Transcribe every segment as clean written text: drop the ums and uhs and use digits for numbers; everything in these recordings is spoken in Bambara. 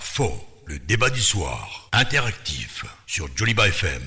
faux, le débat du soir, interactif sur Joliba FM.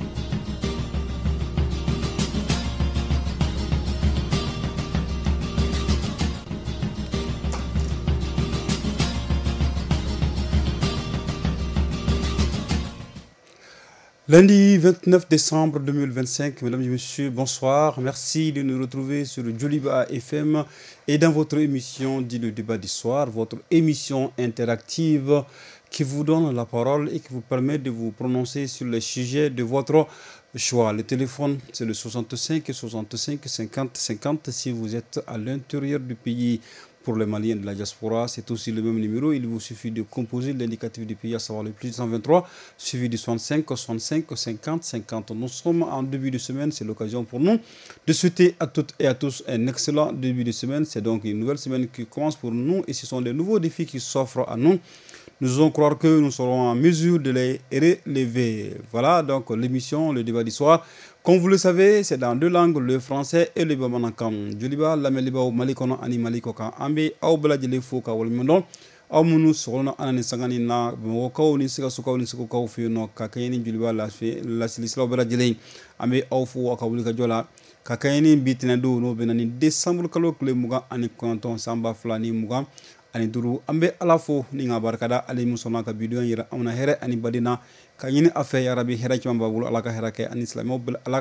Lundi 29 décembre 2025, mesdames et messieurs, bonsoir. Merci de nous retrouver sur Joliba FM et dans votre émission dit le débat du soir, votre émission interactive qui vous donne la parole et qui vous permet de vous prononcer sur les sujets de votre choix. Le téléphone, c'est le 65 65 50 50 si vous êtes à l'intérieur du pays. Pour les Maliens de la diaspora, c'est aussi le même numéro. Il vous suffit de composer l'indicatif du pays, à savoir le plus 123, suivi du 65, 65, 50, 50. Nous sommes en début de semaine. C'est l'occasion pour nous de souhaiter à toutes et à tous un excellent début de semaine. C'est donc une nouvelle semaine qui commence pour nous et ce sont des nouveaux défis qui s'offrent à nous. Nous allons croire que nous serons en mesure de les relever. Voilà donc l'émission, le débat du soir. Comme vous le savez, c'est dans deux langues, le français et le bamanakam. Joliba, lameliba ou malikono ani malikoka. Ambe au bladjele foka walmondon. Au munu sorono anani sangani na mwokao ni sika suka ni sika kau fiyo kakayeni Joliba la silisla bladjele. Ambe au fu wakawulika jola. Kakayeni bitina do no benani décembre kalo kule muga ani konton samba flani muga. Ani duru ambe alafo ni nga barkada ali musona ka bidiyo yira amna here ani badina ka yini afe ya rabbi hera chamba bulu alaka hera ke ani islamo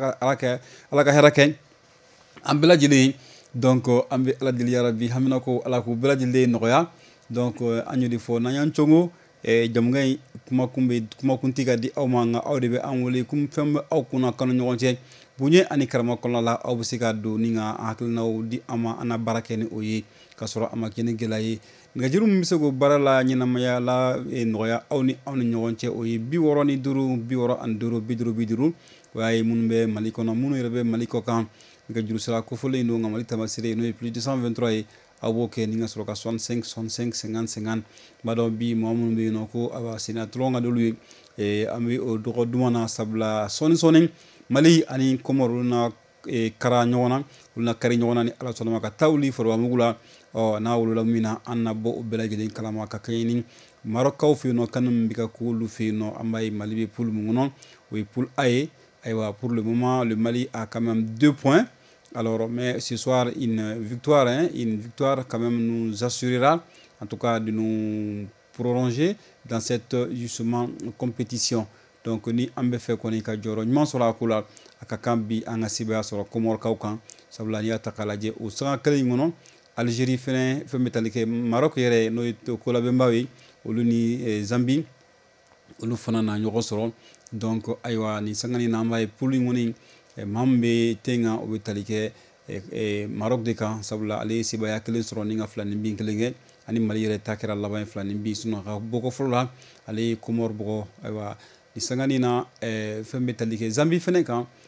alaka hera ke ambela jili donc ambe ala dil ya rabbi hamina ko alako bela jili noya donc anyu di fo nanyan chongo e jam ngay kuma kuntiga di awma nga awde be amwole kum fem aw kuna kanu nyonje bunye ani karama kono la aw busika do ni nga aklnaw di ama ana barakeni oyi kasoro ama kene gelaye nga jirum misego barala nyina maya la noya awni nyonche oyi bi woro ni duru bi woro an duru bi duru waye munbe malikono munu rebe maliko kan nga juru sala ko fole ndo nga malita masire no plus de 123 awoke ni nga soro ka 65 65 50 50 bado bi momun be no ko aba sina tronga dolu e ami o do dumana sabla soni mali ani komoru na kara nyona ulna kari nyona ni ala sonama ka tawli forwa mugula o na wulula mina anna bo belajeli kalama ka kayni marokaw fi no kanum bika kulu fi no amay mali pour le moment oui pour aye aywa pour le moment le Mali a quand même 2 points alors mais ce soir une victoire quand même nous assurera en tout cas de nous prolonger dans cette justement compétition. Donc ni ambe fe koni ka joro nyman sura kula akakambi anga siba sura komor kawkan sabla ya takalaje o sa kala ngono Algérie fe metalike Maroc yere no to kula be mbawi oluni Zambie olu fana na nyogo soro donc aywa ni sangani na mbay puli ngoni mambe tenga o metalike Maroc de kan sabla ale siba ya kala soro ninga flani binkelenge ani Mali yere takira laban flani bi sunu ka boko frola ale komor boko aywa isangani na fembe talike Zambie fene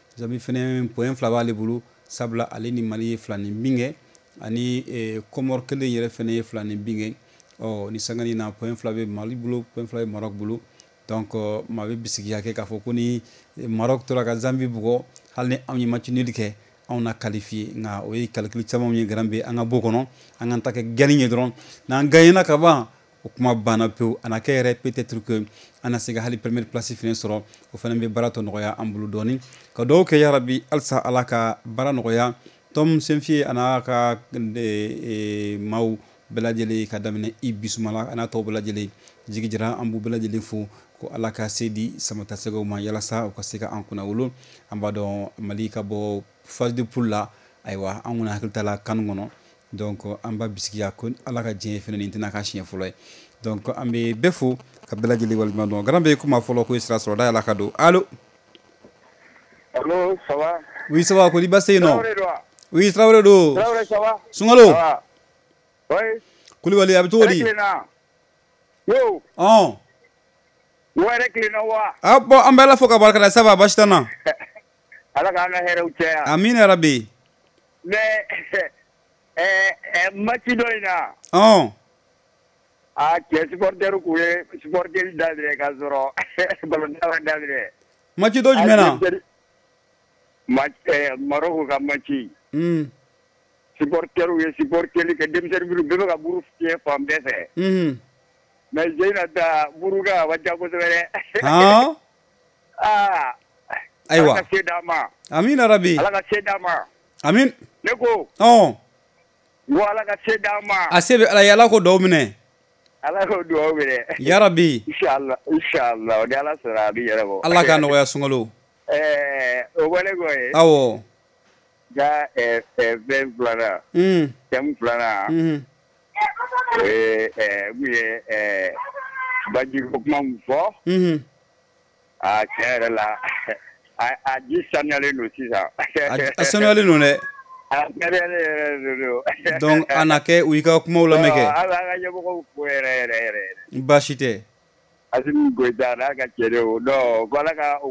point flava le bulu sabla ale ni Mali flani binge ani komor kele yere fene flani binge o ni sangani na point flave Mali bulu point flave Maroc bulu donc ma be bisiki yake ka foko ni Maroc to la ka Zambie bugo halne amni match nilike on a qualifié nga o yi calcul chama mi grambe anga bokono anga take gagner dron na gagner ka ba o kuma bana peu anakere peut-être que ana siga hali première place fini soro o fana be barato noya ambulu doni ko do ke ya rabbi alsa alaka bara noya tom senfi anaka maw beladjeli kadamne ibisumala ana to beladjeli jigijira ambu beladjeli fu ko alaka sedi samata sego ma yala sa ko siga ankuna wulu ambado malika bo phase de poule la aywa anguna hakiltala kangono donc amba biskiya ko alaka je fene ntina ka chien fulay donc ambe befu kabela jeli wal mando grambe kuma folo ko isra so da la kado allo ça va oui ça va ko libasé non oui Traoré do ça va sungalo oui kuli wali abtoli yo ouais reclina wa abo ambela foka barka ça va bastana ala kana hera ucha amin ya rabbi mais machidoina ke supporter kule supporter dadre ka zoro balon dadre machido jmena Maroc ka machi supporter ke dem servir be ka buru ke fam dese mais jeyna da buruga wajja ko sere ha aywa ala ka sedama amin rabbi ala ka sedama amin neko wala ka sedama asebe ala yala ko do mine ala ko do mine ya rabbi inshallah de ala sara bi yarabo Allah ka no ya sungalo o wala goye awo ga ben plana tem plana baji ko mam fo a kera la a di sanale no sisa a sanale no ne donc anake uika kuma wala meke ala ga yebo ko re bashite asim goida na ga kere o do ko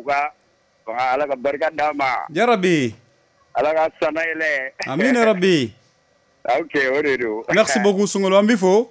ala ka barka dama ya rabbi ala ka sanale amin ya rabbi okay oredo merci beaucoup sungolo ambi fo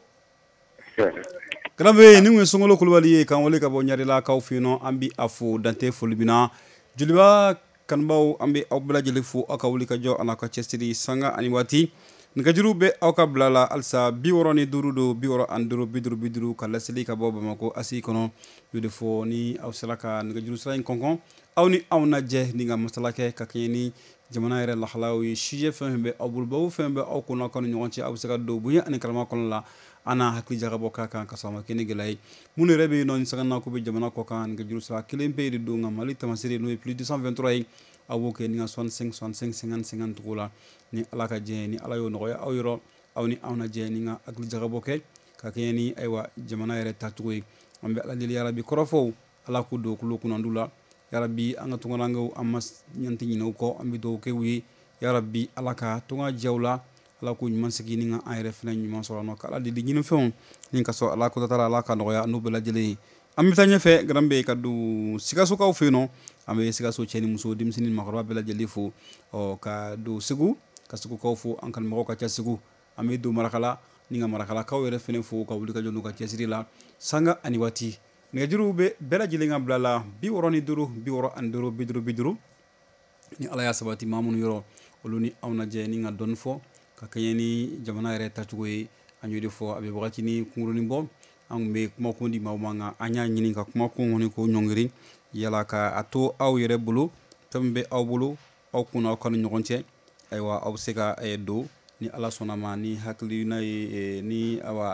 Grabe ni ngi sungolo kulwali kan wale ka bo nyari la ka ofino ambi afu dante fulbina juliba kanbaw ambi awbla jeli fu aka wuli ka jo anaka chestiri sanga ani wati nga jurube awka blala alsa biworoni durudo biworo anduro bidru kala seli ka boba mako asi kono yude fo ni awsalaka nga juru sala konkon awni awna je ni nga masalake ka keni jamana yere la halawi shije fembe abul baw fembe aw kono kono nyonci awsaka do buya ani kalma kono la ana hakli jarabo kaka kasama kene gelay munu rebe non sagana ko be jamana ko kan nga juru sala kilempe do nga mali tamasiri no plus 223 awoke ni 65 50 tugula ni alaka je ni alayo noya awiro awni awna je ni nga akli jarabo ke ka keni aywa jamana yere tatuwe ambe alali ya rabbi korofo ala ku do ku nandula ya rabbi anga tungana ngaw amas nyanti nyino ko ambi do ke wi ya rabbi alaka tunga jawla ala ko nyman sigi ni nga ayre fena nyman so no kala di nyino fon ni ka so ala ko tala alaka no ya no bela jele ambi tanya fe grambe kadu sikaso ka ofino ambe sikaso cheni muso dimsini makara bela jele fo o ka do sigu kasuku ka fo ankal mo ka chasigu ambe do marakala ni nga marakala ka were fene fo ka wuli ka jonu ka chesiri la sanga ani wati nga jurube bela jele nga blala bi woroni duru bi woro anduru bidru ni ala ya sabati mamun yoro oluni awna je ni nga don fo ka kayeni jamana yere tatugoy anyude fo abe wakati ni kumuruni bom ambe kuma ko ndi mawmanga anya nyini ka kuma ko ngoni ko nyongiri yala ka ato aw yere bulu tambe aw bulu aw kuna ko nyogonte aywa aw sega do ni ala sonama ni hakli na ni awa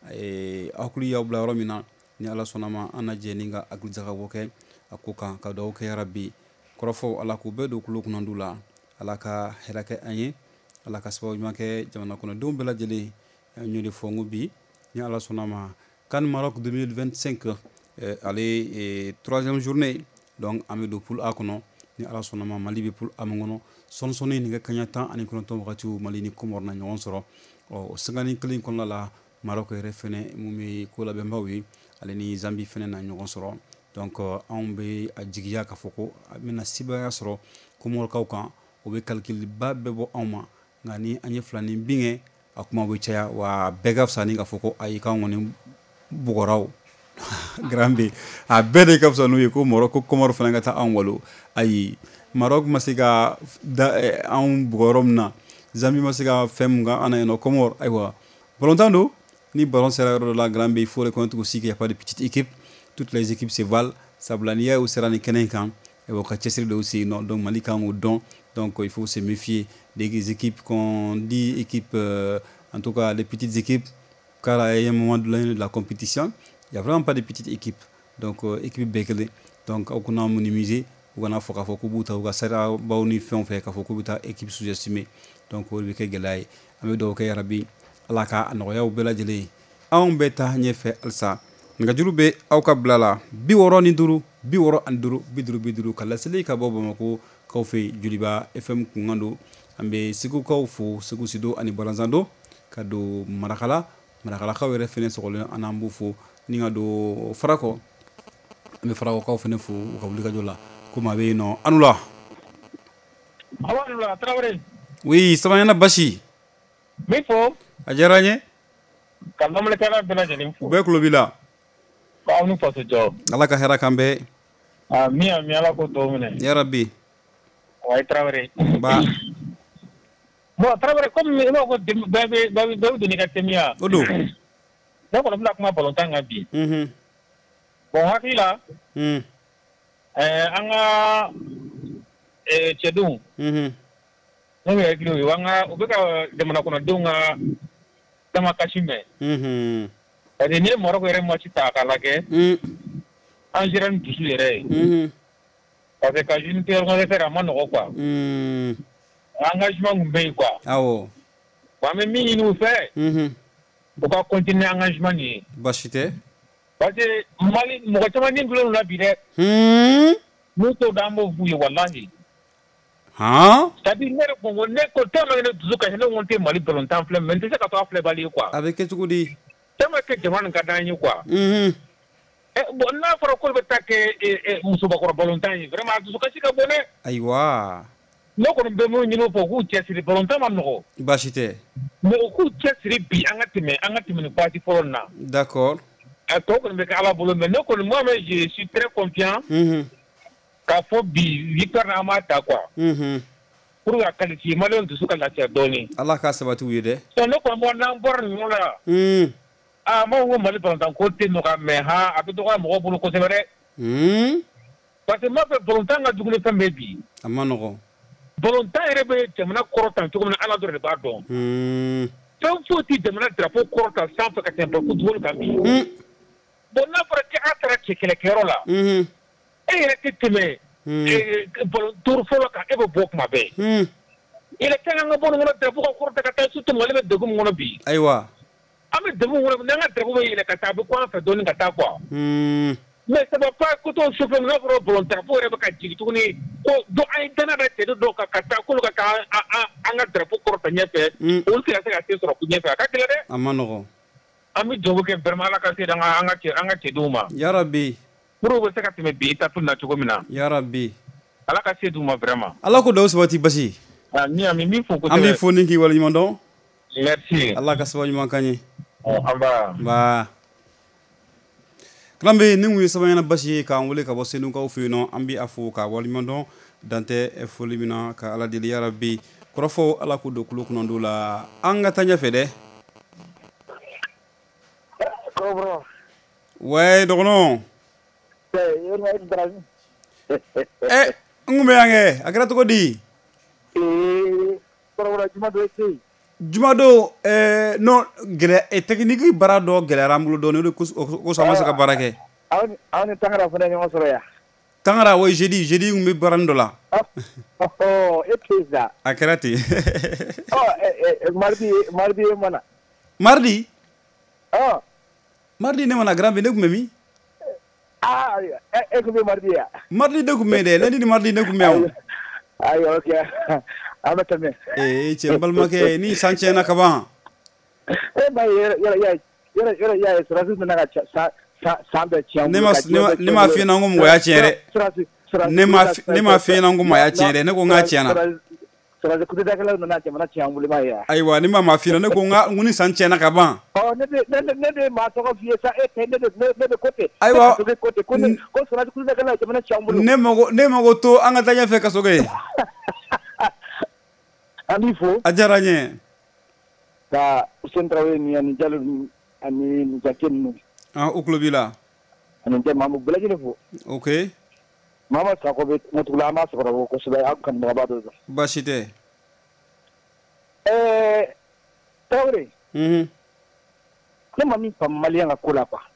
akuli ya bla romina ni ala sonama anaje ninga akli jaga woke akuka ka do ke rabbi korofo ala ku bedo ku kunandula ala ka helake anye ala ka sababu make jamana kono dum bela jeli nyudi fongu bi ni ala sonama kan Maroc 2025 allez troisième journée donc amido poul akono ni ala sonama mali be poul amongono sonsoni ni kanya tan ani kono to wakati mali ni komor na nyon soro o sangani klin kon la Maroc refene mumi ko la be mbawi ale ni Zambie fene na nyon soro donc on be ajigiya ka foko amina siba soro komor kawkan o be calcul babbe bo awma ngani anye flani binge akuma be chaya wa begaf sani ka foko ay ka ngoni bugoraw grambe a bede kapsa no ko Morocco komor fana ngata an walo ay Maroc masiga da an bugorom na Zambie masiga fem nga ana no komor aywa volontando ni ballon sera la grambe il faut reconnaître aussi qu'il y a pas de petites équipes toutes les équipes se valent sablania ou serani kenenkan et ka chesser de aussi non donc malika ou don donc il faut se méfier des équipes qu'on dit équipes en tout cas les petites équipes car à un moment de la compétition il y a vraiment pas de petites équipes donc équipe bekele donc on a minimisé on a foka foku buta ou sera bauni fait ka foku buta équipe sous-estimée donc on be ke gelay ame do ke rabbi alaka anoya bela jele on beta nyefe alsa nga jurube awka blala bi woro ni duru bi woro anduru bidru kala sele ka bobo mako kawfe juliba fm kungando ambe siku kawfu siku sido ani balanzando kado marakala kawe refene sokole anambu fu ninga do farako ambe farako kawfe fu ka wuli ka jola kuma be no anula awala Traoré oui samayana bashi mifo ajaranye kalmamle kala bela jeni fu be klobila ba anu faso job ala ka hera kambe mi ala ko to mene ya rabbi way Traoré ba mo Traoré comme mi no ko bebe do ni ka temia odo ne kɔni bɛna kuma balontan kan bi bon hakili la an ka cɛdenw n'o ye hakili ye u bɛ ka jamana kɔnɔdenw ka dama kasi mɛn parce que n'i ye Marɔku yɛrɛ match ta k'a lajɛ an sera ni dusu yɛrɛ ye parce que ka unité organisateur a ma nɔgɔ quoi engagement kun bɛ yen quoi awɔ bon an bɛ min ɲini u fɛ u ka continuer engagement nin ye baasi tɛ parce que Mali mɔgɔ caman den dulen na bi dɛ n'u t'o dɔn an b'o f'u ye walahi c'est-à-dire ne yɛrɛ ko ne ko tellement ne dusu kasi ne ko n tɛ Mali balontan filɛ mais n tɛ se ka to a filɛbali ye quoi a bɛ kɛ cogo di tellement que jamana nin ka d'an ye quoi bon n'a fɔra ko bɛ taa kɛ musobakɔrɔ balontan ye vraiment a dusu kasi ka bon dɛ ayiwa ne kɔni bɛ mun ɲini u fɛ u k'u cɛsiri balontan ma nɔgɔ baasi tɛ mais u k'u cɛsiri bi an ka tɛmɛ nin parti fɔlɔ nin na d'accord a tɔ kɔni bɛ kɛ Ala bolo mais ne kɔni moi même je suis très confiant k'a fɔ bi victoire na an b'a ta quoi pour ka qualifier maliyɛnw dusu ka lafiya dɔɔni Ala k'a sabati u ye dɛ donc ne kɔni bɔ n'an bɔra nin yɔrɔ la m'aw ko Mali balontan ko tɛ nɔgɔya mais a bɛ dɔgɔya mɔgɔw bolo kosɛbɛ dɛ parce que n b'a fɛ balontan ka jugu ni fɛn bɛɛ bi a ma nɔgɔn balontan yɛrɛ bɛ jamana kɔrɔtan cogo min na Ala dɔrɔn de b'a dɔn fɛn foyi tɛ jamana drapeau kɔrɔtan sanfɛ ka tɛmɛ football kan bi bon n'a fɔra k'a taara cɛ kɛlɛkɛyɔrɔ la e yɛrɛ tɛ tɛmɛ turu fɔlɔ kan e bɛ bɔ kuma bɛɛ yɛrɛ kɛ an ka bɔ nin kɔnɔ drapeau ka kɔrɔta ka taa surtout Mali bɛ degun min kɔnɔ bi ayiwa an bɛ degun min kɔnɔ n'an ka drapeau bɛ yɛlɛ ka taa a bɛ kɔ an fɛ dɔɔni ka taa quoi mais ça va pas ko t'o souffle n'a fɔra balon drapeau yɛrɛ bɛ ka jigin tuguni ko dɔ an ye danaya da cɛden dɔw kan ka taa k'olu ka taa an ka drapeau kɔrɔta ɲɛfɛ olu tɛ se ka se sɔrɔ ɲɛfɛ a ka gɛlɛn dɛ a ma nɔgɔn an bɛ dugawu kɛ vraiment Ala ka se an ka cɛdenw ma yarabi pour u bɛ se ka tɛmɛ bi étape na cogo min na yarabi Ala ka se d'u ma vraiment Ala ko daw sabati basi ni an bɛ min fɔ kosɛbɛ an b'i fo ni k'i waleɲuman dɔn merci Ala ka saba ɲuman k'an ye an b'a kalan bɛ nin kun ye sabaɲana basi ye k'an wele ka bɔ Senukaw fɛ yen nɔ an bɛ a fo k'a waleɲuman dɔn dan tɛ foli min na ka Ala deli yarabi kɔrɔfɔ Ala k'o don kulo kɔnɔ la an ka taa ɲɛfɛ dɛ ouais dɔgɔnɔ n kun bɛ yan kɛ a kɛra cogo di Jumadon non gɛlɛya technique baara dɔ gɛlɛyara an bolo dɔɔni o de kosɔn an ma se ka baara kɛ aw ni Tangara fana ɲɔgɔn sɔrɔ yan Tangara o jeudi kun bɛ baara dɔ la e tɛ sa a kɛra ten mardi ye mana mardi mardi ne mana grand ne kun bɛ min e kun bɛ mardi ya mardi de kun bɛ dɛ lundi ni mardi ne kun bɛ yan ayiwa ok an bɛ tɛmɛ cɛ n balimakɛ ni san tiɲɛna ka ban ba yɔrɔ y'a ye sɔrɔdasi nana ka san bɛɛ tiɲɛ ne ma f'i ɲɛna ko mɔgɔ y'a tiɲɛ dɛ ne ma f'i ɲɛna ko mɔgɔ y'a tiɲɛ dɛ ne ko n k'a tiɲɛna sɔrɔdasi kutudakɛlaw nana jamana tiɲɛ an bolo ma ye ayiwa ni ma f'i ɲɛna ne ko n ni san tiɲɛna ka ban ne de maa tɔgɔ f'i ye sa e tɛ ne de ko ten ayiwa ko sɔrɔdasi kutudakɛlaw jamana tiɲɛ an bolo ne mago to an ka taa ɲɛfɛ Kasoge an b'i fo a diyara n ye ka Useni Tarawele ni ani Jalo ani Jake ninnu u tulo b'i la ani Mamu bɛɛ lajɛlen fo ok Mama Sako bɛ moto la an b'a sɔgɔrɔ kosɛbɛ aw kanubagaba dɔ don baasi tɛ Tarawele ne ma min faamu maliyɛn ka ko la quoi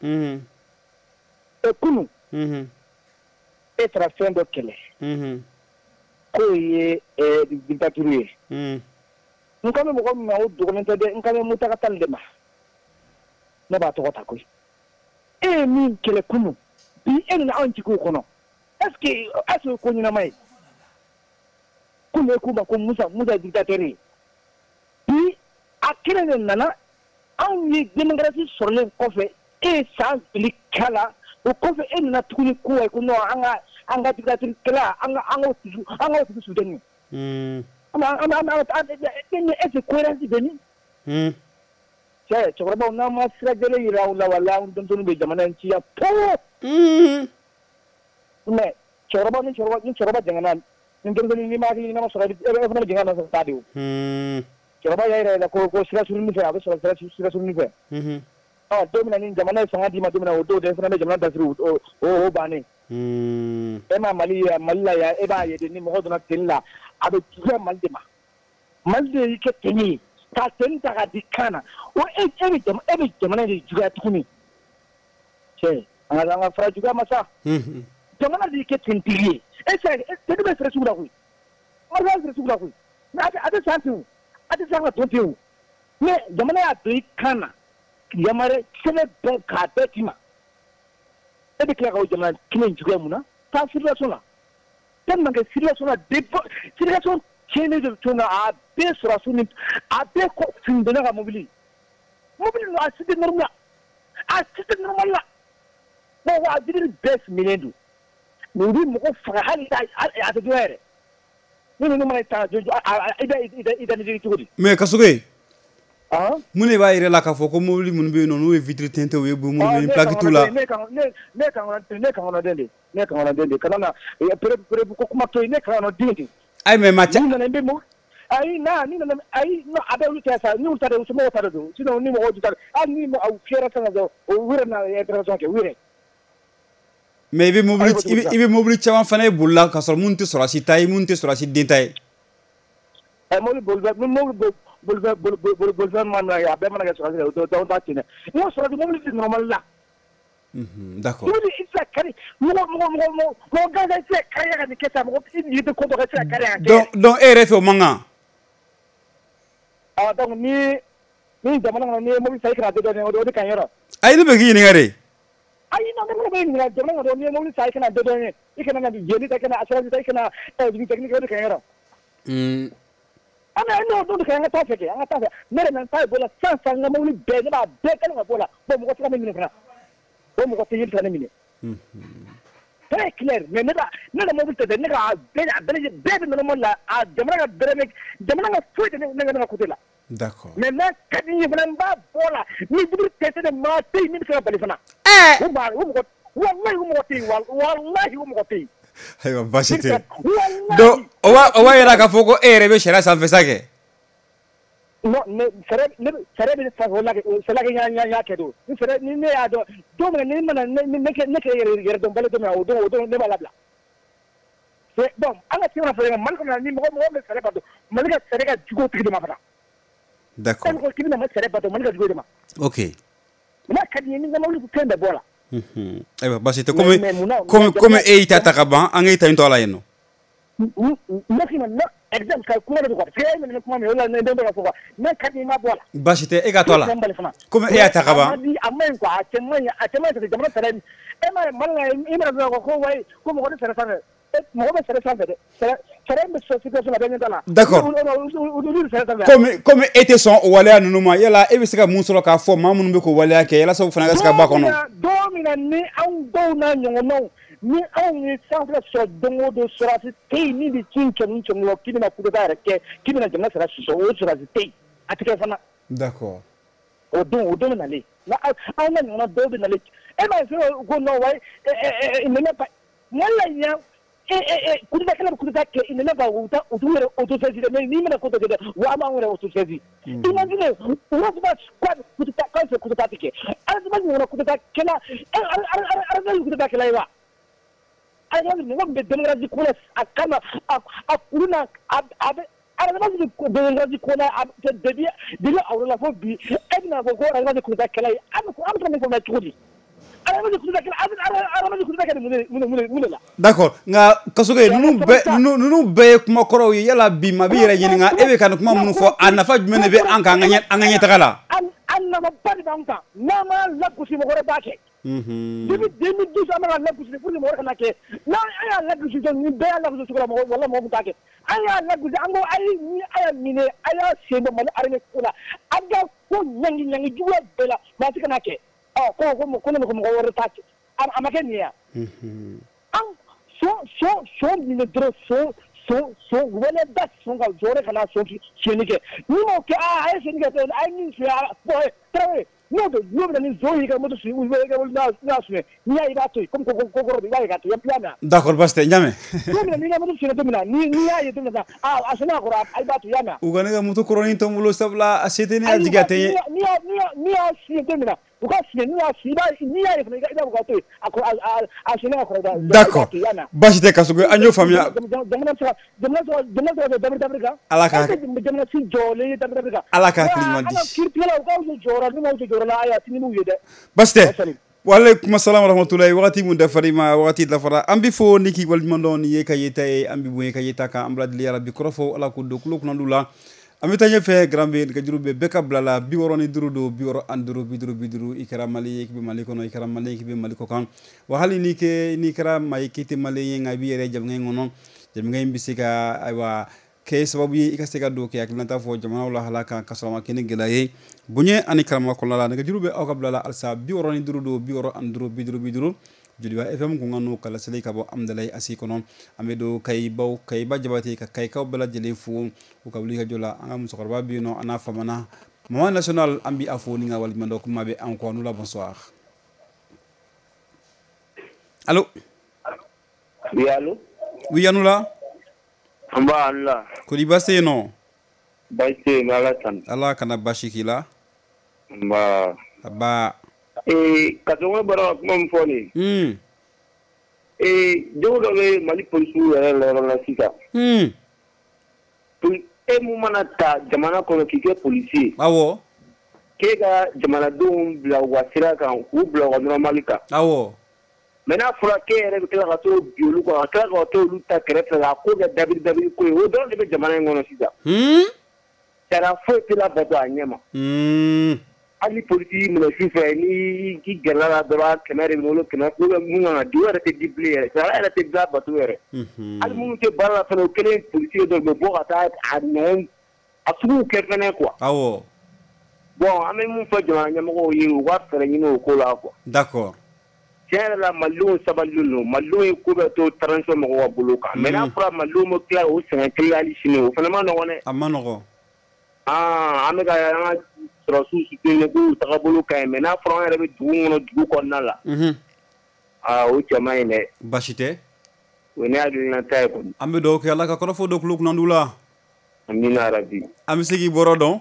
kunu e taara fɛn dɔ kɛlɛ k'o ye dictature ye n kan bɛ mɔgɔ min ma o dogolen tɛ dɛ n kan bɛ Musa Tall de ma ne b'a tɔgɔ ta koyi e ye min kɛlɛ kunu bi e ni anw jigiw kɔnɔ est ce que ko ɲɛnama ye kunu ye k'u ma ko Musa ye dictateur ye bi a kelen de nana anw ye démocratie sɔrɔlen kɔfɛ e ye san joli k'a la o kɔfɛ e nana tuguni ko ye ko non an ka dictature kɛla an k'o tigi soutenu est-ce que cohérence bɛ min cɛ cɛkɔrɔbaw n'an ma sira jɛlen yira aw la wala an denmisɛnninw bɛ jamana in ci yan pewu mais ni cɛkɔrɔba jɛngɛnna ni denmisɛnnin n'i ma hakili ɲɛnama sɔrɔ e fana bɛ jɛngɛ nɔfɛ taa de o cɛkɔrɔba y'a yira ko sira surunni fɛ a bɛ sɔrɔ sira surunni fɛ don min na ni jamana ye fanga di ma don min na o don de fana bɛ jamana dasiri o bannen e ma Mali la ya e b'a ye de ni mɔgɔ donna tenni la a bɛ juguya Mali de ma Mali de y'i kɛ tenni ye k'a tenni ta k'a di kan na o e bɛ jamana de juguya tuguni cɛ an ka fara juguya ma sa jamana de y'i kɛ tentigi ye tenni bɛ sɛrɛ sugu la koyi Mali bɛ sɛrɛ sugu la koyi mais a tɛ san ten a tɛ san ka ton ten mais jamana y'a don i kan na yamare sɛbɛn bɛɛ k'a bɛɛ ci ma e bɛ tila ka o jamana kelen juguya mun na taa circulation la tellement que circulation la circulation tiɲɛnen de tun na a bɛɛ sɔrɔsiw ni a bɛɛ fini donna ka mobili ninnu a si tɛ normal la bon wa dibiri bɛɛ finilen don mais u bɛ mɔgɔ faga hali a tɛ dɔn yɛrɛ ni ninnu mana taa i bɛ nege cogo di. mais Kasoge mun de b'a yɛrɛ la k'a fɔ ko mobili minnu bɛ yen nɔ n'u ye vitre teintée u ye minnu bɛ yen plaque t'u la. ne kangɔnɔden de kana na pere ko kuma to yen ne kangɔnɔden de. ayi mais Mathias. ni nana n bɛ mɔ ayi non a bɛ olu tɛ sa ni olu ta de somɔgɔw ta de don sinon ni mɔgɔw ta de hali ni aw fiyɛra sisan dɔrɔn o wɛrɛ na intervention kɛ wɛrɛ. mais i bɛ mobili caman fana ye bolila k'a sɔrɔ mun tɛ sɔrɔsi ta ye mun tɛ sɔrɔsi den ta ye. bolifɛn man a bɛɛ mana kɛ sɔrɔsi o dɔw ta tiɲɛ n'o sɔrɔsi mobili tɛ normal la. d'accord. mobili i tɛ se ka kari mɔgɔ gansan i tɛ se ka kari ka nin kɛ tan mɔgɔ i n'i bɛ ko dɔ kɛ i tɛ se ka kari ka kɛ. donc e yɛrɛ fɛ o man kan. donc ni jamana kɔnɔ ni ye mobili san i kana dɔɔnin o de ka ɲi yɔrɔ. ayi ne bɛ k'i ɲininka de. ayi non ne bɛ ɲininka jamana kɔnɔ ni ye mobili san i kana dɔɔnin i kana na jeli ta i kana assurance ta i kana technique o de ka ɲi yɔrɔ. n'o don kɛ an ka taa fɛ ne yɛrɛ nan ta ye bɔla san n ka mobili bɛɛ ne b'a bɛɛ kɛlen ka bɔ la bon mɔgɔ tɛ ka ne minɛ fana o mɔgɔ tɛ yiri ka ne minɛ très clair mais ne ka mobili tɛ dɛ ne ka bɛɛ bɛ normal la a jamana ka foyi tɛ ne ka côté la. d'accord. mais n'a ka di n ye fana n b'a bɔ la ni jibiri tɛ ne maa tɛ yen min bɛ se ka bali fana. o mɔgɔ wallahi o mɔgɔ tɛ yen wallahi o mɔgɔ tɛ yen. ayiwa baasi tɛ donc o b'a yira k'a fɔ ko e yɛrɛ bɛ sariya sanfɛ sa kɛ. non sariya bɛ sanfɛ o la kɛ y'a kɛ don ni ne y'a dɔn don min na ni mana ne kɛ yɛrɛ dɔn bali don min na o don ne b'a labila. bon an ka sɛbɛn fɔ Mali kɔnɔ ni mɔgɔ bɛ sariya bato Mali ka sariya ka jugu o tigi de ma fana. d'accord. ko k'i bɛna ma sariya bato Mali ka jugu o de ma. ok. n'a ka di n ye ni n ka mobili fɛn bɛɛ bɔ la. ayiwa baasi tɛ comme e y'i ta ta ka ban an k'e ta in to a la yen nɔ. ne k'i ma exemple ka kuma de don quoi parce que e minɛ kuma min o la ne den bɛ ka fɔ quoi n'a ka di n ma bɔ a la. baasi tɛ e ka to a la comme e y'a ta ka ban. a ma ɲi quoi a cɛ man ɲi parce que jamana sariya e ma ye Mali la i mana dɔrɔn ko wayi ko mɔgɔ tɛ sariya sanfɛ mɔgɔ bɛ sariya sanfɛ dɛ sariya bɛ sɔrɔ situation la bɛɛ ɲɛ t'a la. d'accord. comme e tɛ sɔn o waleya ninnu ma yala e bɛ se ka mun sɔrɔ k'a fɔ maa minnu bɛ k'o waleya kɛ yalasa u fana ka se ka bɔ a kɔnɔ. don min na ni anw dɔw n'a ɲɔgɔnnaw ni anw ye sanfɛ sɔrɔ don o don sɔrɔsi tɛ yen min bɛ ci cɛmu la k'i bɛna coup d'État yɛrɛ kɛ k'i bɛna jamana sara sɔsɔ o sɔrɔsi tɛ yen a tɛ kɛ fana. d'accord. o don bɛ nalen anw ka ɲɔgɔnna dɔw bɛ nalen e m'a ye ko non wayi nɛnɛ ba Mali la yan coup d'État kɛlɛ bɛ coup d'État kɛ nɛnɛ ba u t'u yɛrɛ autosaisir mais n'i bɛna ko dɔ kɛ dɛ wa an b'an yɛrɛ autosaisir. imagine heureusement coup d'État k'an fɛ coup d'État tɛ kɛ heureusement ɲɔgɔnna coup d'État kɛla heureusement coup d'État kɛla ye wa. heureusement mɔgɔ min bɛ démocratie ko la a kama a kuru na a bɛ heureusement démocratie ko la depuis aw la fo bi e bɛna fɔ ko heureusement coup d'État kɛla ye an bɛ se ka min fɔ mɛ cogo di. d'accord nka Kasoge ninnu bɛɛ ye kuma kɔrɔw ye yala bi ma b'i yɛrɛ ɲininka e bɛ ka nin kuma minnu fɔ a nafa jumɛn de bɛ an kan an ka ɲɛtaga la. a nafaba de b'an kan n'an m'a lagosi mɔgɔ wɛrɛ b'a kɛ. depuis 2012 an bɛ ka lagosi pour que mɔgɔ wɛrɛ kana kɛ n'an y'a lagosi dɔrɔn ni bɛɛ y'a lagosi cogo la wala mɔgɔ min t'a kɛ an y'a lagosi an ko ni a y'a minɛ a y'a sen bɔ Mali armée ko la a ka ko ɲangi juguya bɛɛ la maa si kana kɛ. ko ne ko mɔgɔ wɛrɛ t'a kɛ a ma kɛ nin ye yan. an sɔn minɛ dɔrɔn sɔn wɛlɛ da sɔn ka jɔyɔrɔ kana sɔn tiɲɛni kɛ n'i m'o kɛ a ye tiɲɛni kɛ a ye min suɲɛ bɔn tarawele n'o bɛ na ni zon y'i ka moto suɲɛ n'a suɲɛ n'i y'a ye i b'a to yen komi ko kɔrɔ i b'a ye k'a to yen i y'a mɛn. d'accord basi tɛ n y'a mɛn. n'o bɛ na n'i ka moto suɲɛ don min na n'i y'a ye don min na a sɛnɛ a kɔrɔ i b'a to i y'a mɛn. u ka ne ka moto kɔrɔnin tɔ n bolo sabula a se tɛ ne y'a jigin a tɛ n ye. n'i y'a suɲɛ don min na D'accord. Basi te kaso anyo famia. Alaka klimandi. Baste. Waalaikum assalam warahmatullahi wakati mun dafarima wakati dafara ambi fo niki walmandon ye kayeta e ambi bu kayeta ka ambladli ya rabbi krofo ala ko doklo kunandula amitanye fe grambe ka jurube beka blala bi woroni durudo bi woro anduru biduru ikara mali yekbe mali kono ikara mali yekbe mali ko kan wa hali ni ke ni kara may kiti mali ngabi yere jam ngay ngono jam ngay bisika aywa ke sababu yi ikasega do ke akilanta fo jamana wala halaka kasama kene gelaye bunye ani karama ko lala nga jurube o kablala alsa bi woroni durudo bi woro anduru biduru Juliba FM ko ngano kala sele ka bo amdalay asi kono amedo kay ba jabati ka kay ka bala jele fu ko kabli ka jola angam sokorba bi no ana famana moment national ambi afo ni nga wal mando ko mabe encore nous la bonsoir. Allô? Oui, allô? Oui, anula? Amba Allah. Ko di basse no? Basse malatan. Allah kana bashikila. Amba. Aba. Kasongo bara kuma mfoni. Jodo le mali polisu la sika. Mu mana ta jamana kono kike polisi. Awo. Kega jamana dum bla wasira kan u bla wa normalika. Awo. Mena fura ke ere kila ka to biolu ko kila ka to lu ta krefe la ko ga david ko o don de jamana ngono sika. Tara fo tila bato anyema. Ali polisi mo fifa ni ki galala dora kenare mo kenare ko mu ngana duwara te dible sara era te ga batuere ali mu te bala fa no kelen polisi do bo ata anon asu kefene quoi awo bon ame mu fa jama nyama ko yi wa fere ni no ko la quoi d'accord tiens la malou sabaluno malou ko be to transo mo wa buluka mena fra malou mo kla o sen kla ali sino fa ma no wona amano ko ame ga rasul sutene ko tagabulu kay mena fron rebe dugu ko nala o chama ine bashite woni adul na tay ko ambe do ko yalla ka ko fo do kluk nandula amina rabbi am sigi borodon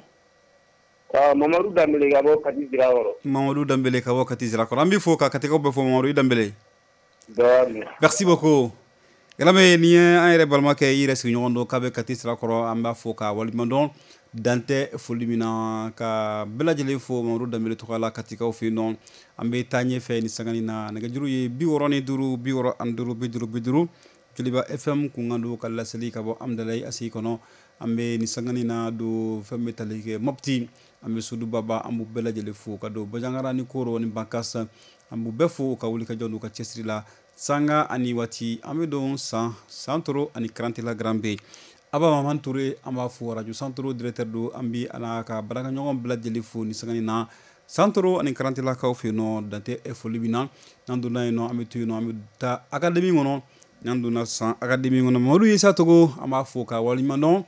mamadou dambele ga bo kati dira woro mamadou dambele ka wakati zira ko ambi fo ka kati ko be fo mamadou dambele doni merci beaucoup galame ni ay rebalma ke yire sigi nyondo ka be kati zira ko amba fo ka walmandon dante folimina ka belajele fo mamadou dambele to kala katika o fi non ambe tanye fe ni sangani na nga juru ye bi woroni duru bi woro anduru biduru Juliba FM ku ngando kala seli ka bo amdalay asi kono ambe ni sangani na do femme talike mopti ambe sudu baba ambu belajele fo ka do bajangara ni koro ni bankasa ambu befo ka wuli ka jondu ka chesrila sanga ani wati ambe don santoro ani krantila grambe aba maman touré amba fo radio santoro directeur do ambi ana ka baraka nyongom belajele fo ni sangani na santoro ani krantila ka fe no dante e fo libina nanduna no ambe tu no ambe ta academy ngono nanduna san academy ngono modu yesa togo amba fo ka walimandon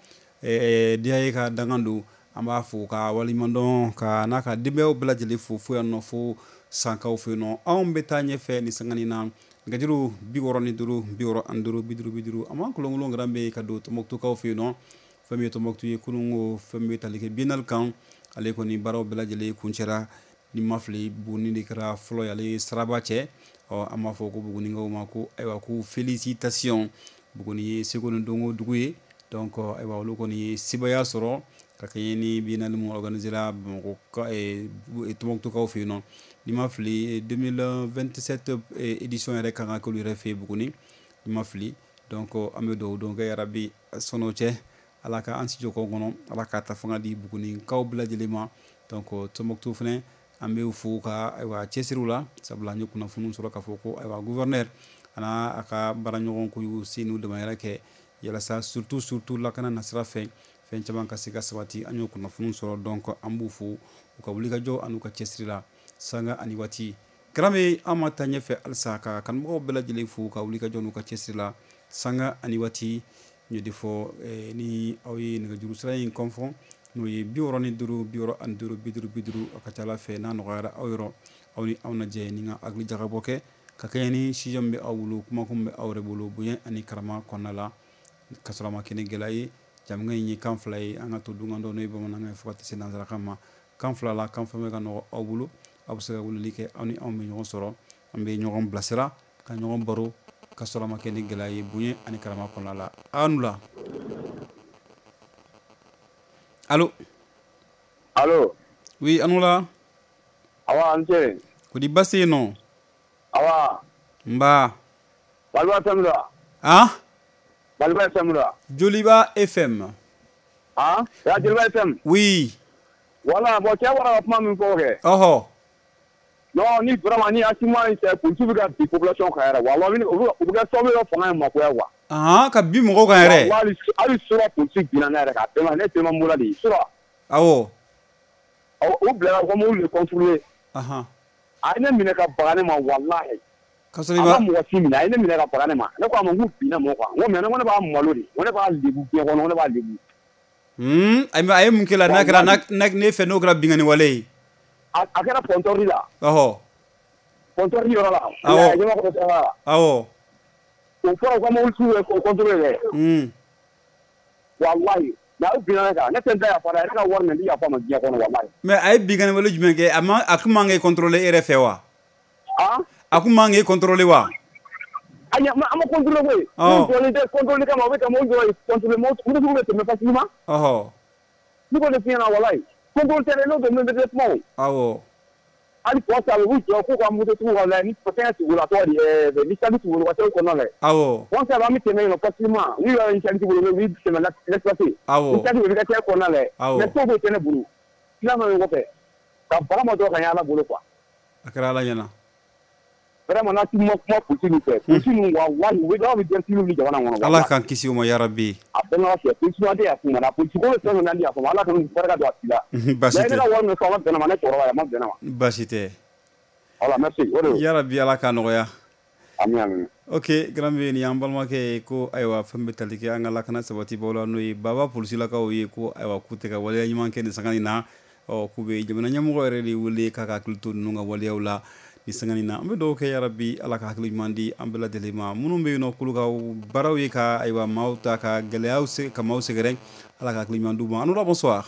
diaye ka dangandu amba fo ka walimandon ka naka debeo belajele fo no fo sanka fe no ambe tanye fe ni sangani na gajiru bi woro ni duru bi woro anduru biduru ama ko longo ngrambe kado to mokto ka fe no fami to mokto ye kulungo fami talike binal kan ale ko ni baraw belajele kunchera ni mafli bu ni dikra flo yale srabache o ama fo ko bugu ni ngawma ko aywa ko félicitations bugu ni segono dongo duguye donc aywa lo ko ni sibaya soro kakayeni binal mo organiser la ko e to mokto ka fe no ni mafli 2027 édition rek kan ko lu refé bugu ni mafli donc amedo donc ya rabbi sonoche alaka ansi joko gono alaka ta fanga di bugu ni kaw blajelema donc to mokto fene ambe fu ka aywa chesirula sabla nyoku na funu sura ka foko aywa gouverneur ana aka baranyo ko yu sinu de mayra ke yala sa surtout la kana nasra fe chaban ka siga sabati anyoku na funu sura donc ambu fu ka wuliga jo anuka chesirila sanga ani wati krame amata nyefe alsaka kan mo bela jele fu ka wuliga jo anuka chesirila sanga ani wati ñu defo ni awi nga juru sray confond no ye bioro ni duru bioro anduru biduru akatala fe na no gara awro awni awna je ni nga agli jaga boke ka kayni si jombe awulu kuma kumbe awre bulu buyen ani karama konala kasalama kene gelay jam ngay ni kamflay anga to dunga do no yebo na ngay fokati se nanzara kama kamfla la kamfame ga no awulu aw bɛ se ka weleli kɛ aw ni anw bɛ ɲɔgɔn sɔrɔ an bɛ ɲɔgɔn bilasira ka ɲɔgɔn baro ka sɔrɔ a ma kɛ ni gɛlɛya ye bonya ani karama kɔnɔna la anu la allo allo oui anu la awa ante kodi basi no awa mba balwa samra ah balwa samra Joliba FM ah ya Joliba FM oui wala bo kya wara kuma min ko ke oho non ni vraiment ni asima c'est pour tout la population khaira wala ni u ga sobe lo fanga ma ko yawa ah ka bi mo ko kan yɛrɛ wala ali sura politique bina na yɛrɛ ka tema ne tema mula di sura awo o bila ko mo le contrôler aha ayne mine ka bagane ma wallahi kasori ba mo wasi mine ayne mine ka bagane ma ne ko ma ngu bina mo ko ngo me ne ko ne ba malo di ngo ne ba lebu ke ko ne ba lebu ay mun kila na kira na ne fe no gra bingani wale a kɛra pontori la oho pontori yɔrɔ la awo jama ko sa awo o fɔra ko mo su ko contrôler wallahi na u bina ka ne tenta ya fara ka war ne ya fa ma diya kono wallahi mais ay bingani wale jumɛn kɛ ama akuma ngai contrôler ere fe wa akuma ngai contrôler wa anya ama contrôler ko contrôler ka ma be ka mo jo contrôler mo tu me facilement oho ni ko ne fina wallahi contrôle tele no do me développement awo ali ko sa wu jo ko ka mu to ko la ni potentiel wala to ni service wala to ko no le awo on sa va mi teme no facilement ni yo ni service wala ni se me la l'exploiter awo ni service wala to ko no le mais to ko tene bulu la ma ko fe ka ba ma do ka ya la bulu quoi akara la yana vraiment na ti mo politique ni fe politique wa we do mi den tilu ni jana ngono Allah kan kisi o ma ya rabbi abena se politique de ya kuma na politique ko se no ndi ya kuma Allah kan farga do atila basite la wa no so ma bena ma ne ko ya ma bena ma basite Allah merci ya rabbi Allah kan no ya amin amin ok grambe ni ambalma ke ko aywa fambe talike an Allah kana sabati bawla no yi baba police la ka o yi ko aywa kute ka wala nyman ke ni sangani na o kube jamana nyamu ko reli wuli kaka kultu nunga wali yawla ni sangani na ambe do ke ya rabbi Allah ka haklu mandi ambela delima munum be no kuluka baraw yi ka aywa mauta ka geleaw se ka mawse gere Allah ka haklu mandu bon anu bonsoir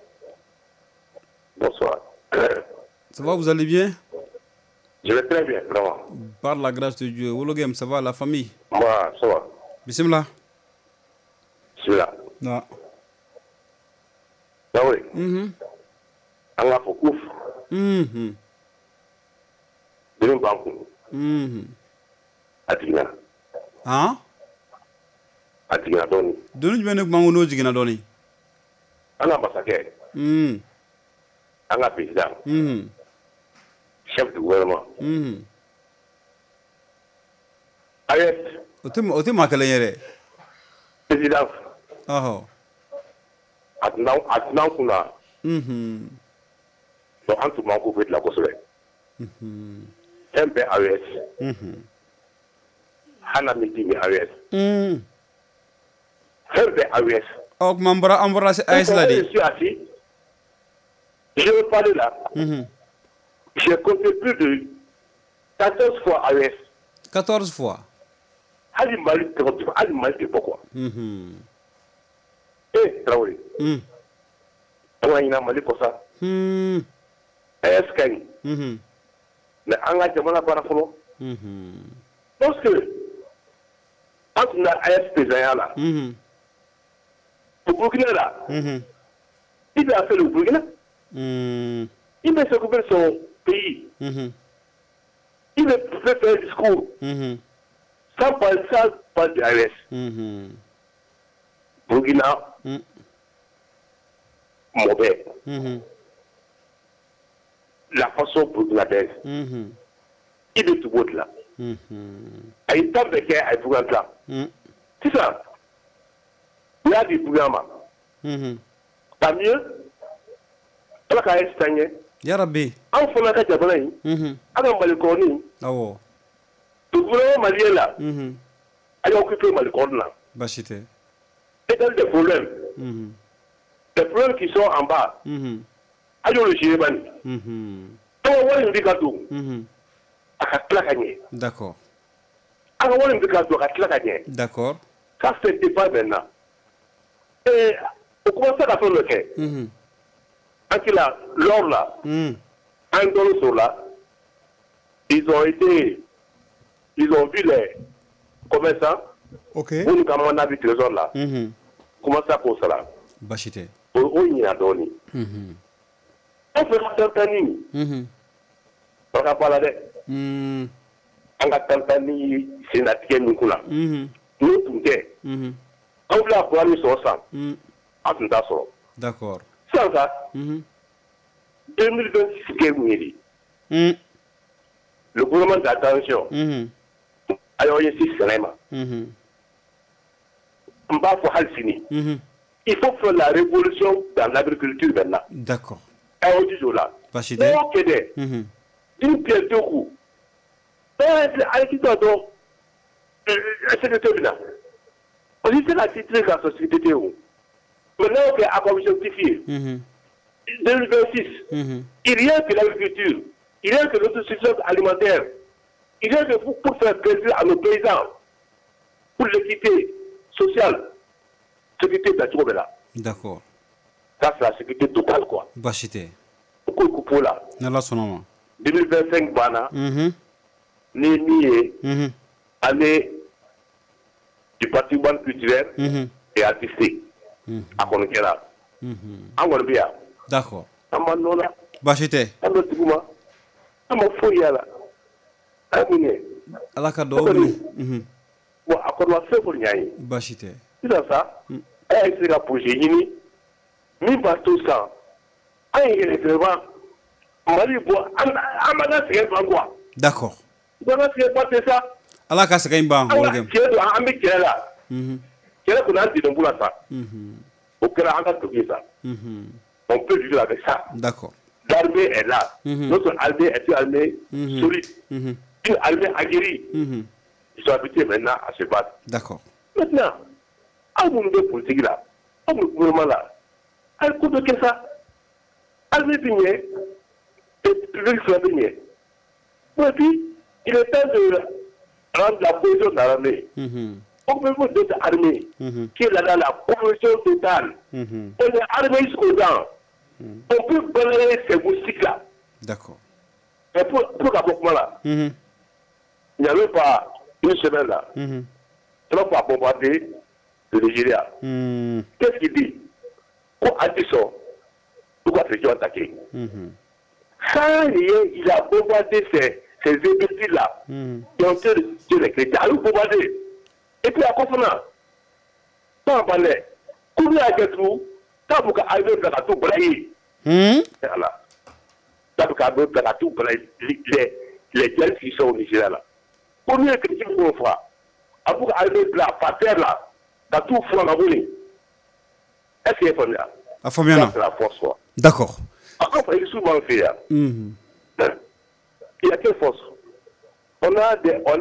bonsoir ça va vous allez bien? Je vais très bien, vraiment. Par la grâce de Dieu. Wologem, ça va, la famille? Moi, ça va. Bismillah. Bismillah. Non. Ah oui. Allah faut ouf. Demi banku. Atigina. Hein? Atigina doni. Doni jumene bangu no jigina doni. Allah masake. Allah président. Chef du gouvernement. Ayet. Ote makale yere. Président. Aho. Atnan kuna. Donc en tout manko fait la kosole. MP AES. Hana mitimi AES. MP AES. Ok, mambra AES là dit. Je suis assis. Je veux parler là. J'ai compté plus de 14 fois AES. 14 fois. Ali Mali de pourquoi? Eh, Traoré. On a une Mali pour ça. Est-ce qu'il mais on a demandé par rapport. Parce que, quand on a AES présent là, le Burkina là, il a fait le Burkina. Il veut s'occuper de son pays. Il veut faire un discours. Sans parler de AES. Burkina, mauvais. La façon burkinabèse. Il est tout beau là. Il est temps de faire un programme là. C'est ça. Il y a des programmes. Tant mieux. Ala ka estanye ya rabbi an fona ka jabana yi aga malikoni awo to gouvernement malien là a occupé malikoni là bashite et dans des problèmes qui sont en bas a yo le géban to woni ndikato aka klakanye d'accord aka woni ndikato aka klakanye d'accord ça c'est pas maintenant et on commence à faire le quai. Quand il a l'or là, un don sur là, ils ont vu les commerçants. Ok. Pour nous comment on a vu trésor là. Comment ça cause là? Bachité. On y a donné. On fait la tantanie. On va pas là de. On a tantanie, c'est la tienne nous là. Nous tout est. On voulait avoir les sources. Ah, tout ça. D'accord. Sans ça. 2026 qui est mûri. Le gouvernement d'attention. Alors, il y a 6 cinémas. On va faire Halsini. Il faut faire la révolution dans l'agriculture maintenant. D'accord. Et on dit là. Bachité. Ok, une pièce de roue. C'est on dit c'est la titre de la société de où. Maintenant, on a comme objectif 2026. Il n'y a que l'agriculture. Il n'y a que l'autosuffisance alimentaire. Il n'y a que pour faire plaisir à nos paysans. Pour l'équité sociale. Sécurité de là. D'accord. Ça, c'est la sécurité totale, quoi. Bachité. Pourquoi le coupeau là? 2025, Bana. Ni année du patrimoine culturel et artistique. À Konokera. En Golbia. D'accord. Amanola. Bachité. Amotuma. Amofoyala. Amine. Alakado. Bon, à quoi on fait pour y aller? Bachité. C'est ça. C'est la projet. Mi va tout ça. D'accord. Allah ka sɛgɛn ban wɔlɔgɛm. An bɛ kɛlɛ la. Kɛlɛ kun an diden bula sa. O kɛra an ka tobi sa. On peut vivre avec ça. D'accord. L'armée est là. Notre armée est une armée solide. Une armée aguerrie. Ils sont habitués maintenant à se battre. D'accord. Maintenant, à mon niveau politique là, à mon gouvernement là, elle coupe que ça. Elle veut venir, et public soit venir. Et puis, il est temps de rendre la position dans l'armée. On peut vous dire l'armée, qui est là dans la cohésion totale. On est armé jusqu'aux dents. On peut balayer ces moustiques là. D'accord. Et pour l'avortement là, il n'y avait pas une semaine là. Ça va pas bombarder le Nigeria. Qu'est-ce qu'il dit? Quand on dit ça, pourquoi ces gens attaquent? Sans rien, il a bombardé ces imbéciles là qui ont tué les chrétiens. Alors bombardé. Et puis à quoi ça? Pas en palais. Combien à Getrou? T'as pour qu'arriver dans la tour blaye. Voilà. T'as pour qu'arriver dans la tour blaye. Les gens qui sont au Nigeria là. Combien de chrétiens vont faire? À pour qu'arriver là, par terre là, dans tout front à voler. Est-ce qu'il y a famille là? La famille là. C'est la force quoi. D'accord. Après, il est souvent fait. Il y a quelle force? On a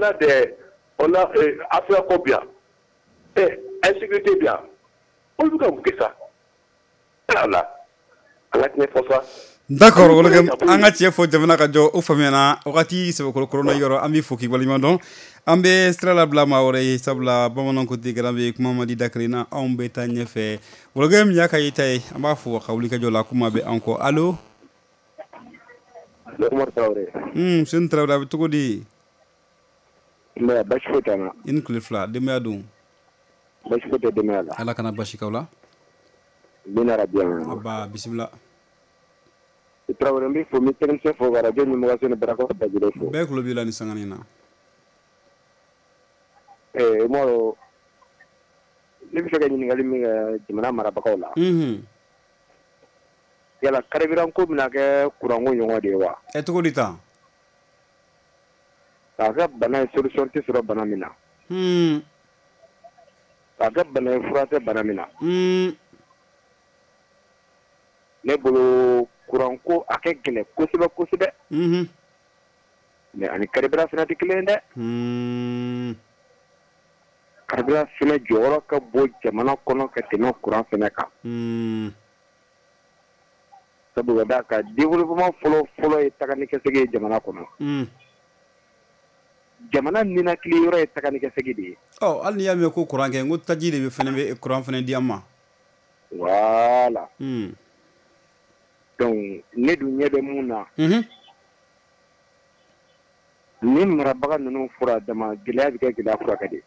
affaires combien? Et insécurité bien. On veut comme ça. Voilà. On a une force. D'accord, wɔlɔgɛm an ka tiɲɛ fɔ jamana ka jɔ o faamuyana wagati sɛbɛkɔrɔ korona yɔrɔ an bɛ fo k'i waleɲuman dɔn an bɛ sira labila maa wɛrɛ ye sabula bamananw ko ten garan bɛ kuma madi dakari na anw bɛ taa ɲɛfɛ wɔlɔgɛm y'a ka yita ye an b'a fɔ ka wuli ka jɔ la kuma bɛ an kɔ allo Seni Tarawele a bɛ cogo di? Basi foyi t'an na. I ni tile fila denbaya dun? Basi foyi tɛ denbaya la. Ala kana basi k'aw la. Bina rabiya. Aba bisimila. Tarawele n b'i fo n bɛ technicien fo ka radio ɲɛmɔgɔso ni barakaw bɛɛ lajɛlen fo. Bɛɛ tulo b'i la ni sangani na. Mɔgɔ ne bɛ fɛ ka ɲininkali min kɛ jamana marabagaw la. Yala carburant ko bɛna kɛ courant ko ɲɔgɔn de ye wa? Cogo di tan? K'a kɛ bana ye solution tɛ sɔrɔ bana min na. K'a kɛ bana ye fura tɛ bana min na. Ne bolo courant ko a kɛ gɛlɛn kosɛbɛ kosɛbɛ. Mais ani carburant fana tɛ kelen ye dɛ. Carburant fana jɔyɔrɔ ka bon jamana kɔnɔ ka tɛmɛ courant fana kan. Sabu ka d'a kan développement fɔlɔ ye taganikɛsegi ye jamana kɔnɔ. Jamana ninakili yɔrɔ ye taganikɛsegi de ye. Hali n'i y'a mɛn ko courant kɛ n ko taji de bɛ fana bɛ courant fana di an ma. Voilà. Donc ne dun ɲɛ bɛ mun na. ni marabaga ninnu fura dama gɛlɛya bɛ kɛ gɛlɛya furakɛ de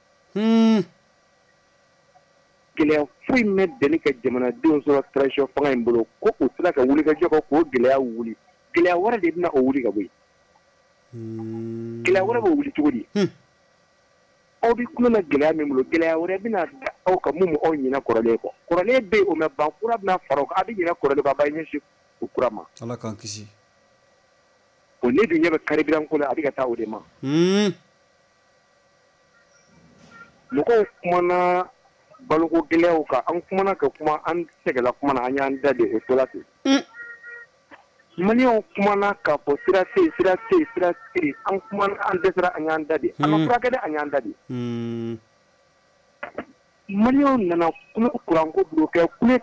gɛlɛya foyi mɛn deli ka jamanadenw sɔrɔ transition fanga in bolo ko u sera ka wuli ka jɔ ka k'o gɛlɛya wuli gɛlɛya wɛrɛ de bɛna o wuli ka bɔ yen gɛlɛya wɛrɛ bɛ wuli cogo di aw bɛ kuma na gɛlɛya min bolo gɛlɛya wɛrɛ bɛna da aw ka mun aw ɲinɛ kɔrɔlen kɔ kɔrɔlen bɛ yen o mɛ ban kura bɛna fara o kan a bɛ ɲinɛ kɔrɔlen kɔ a b'a ɲɛsin o kura ma Ala k'an kisi o ne dun ɲɛ bɛ karibiran ko la a bɛ ka taa o de ma mɔgɔw kumana baloko gɛlɛyaw kan an kumana ka kuma an sɛgɛla kuma na an y'an da de o tola ten maliyɛnw kumana k'a fɔ sira tɛ yen an kumana an dɛsɛra an y'an da de an ma furakɛ dɛ an y'an da de maliyɛnw nana kuma kuranko bolo kɛ kule